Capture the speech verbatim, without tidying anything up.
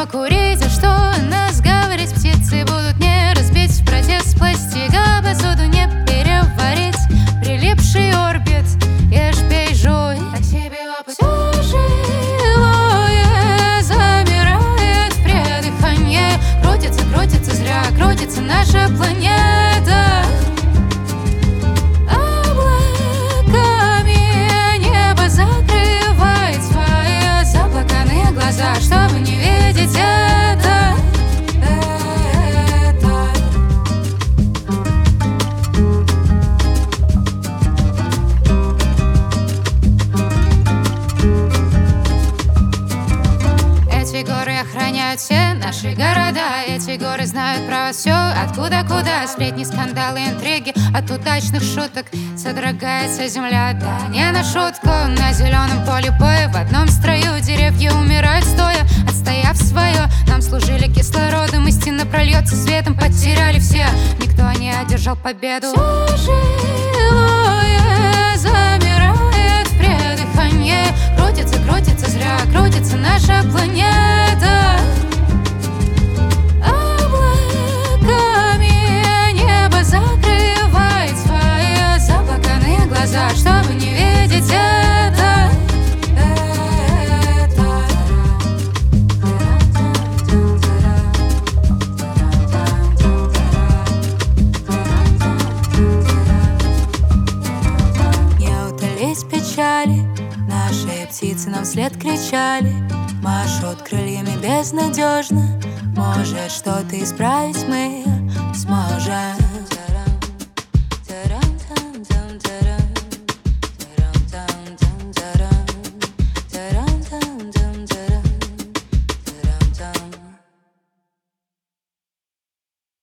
покурить, а что нас говорить? Птицы будут не разбить в протест пластика, посуду не переварить. Прилипший орбит, ешь, пей, жуй, так себе опыт. Все живое замирает в преддыханье. Крутится, крутится, зря крутится наша планета. Облаками небо закрывает свои заплаканные глаза, чтобы не видеть это. Эти горы охраняют все наши города. Эти горы знают про все, откуда куда. Сплетни, скандалы, интриги, от удачных шуток содрогается земля. Да не на шутку, на зеленом поле боя в одном строю деревья умирают стоя, отстояв свое. Нам служили кислородом, истина прольется светом. Потеряли все, никто не одержал победу. Все живое замирает в преддыханье. Крутится, крутится, зря крутится наша планета. Облаками небо закрывает свои заплаканные глаза, чтобы не видеть это. Не утолить печали, наши птицы нам вслед кричали. Машут крыльями безнадежно. Может, что-то исправить мы сможем.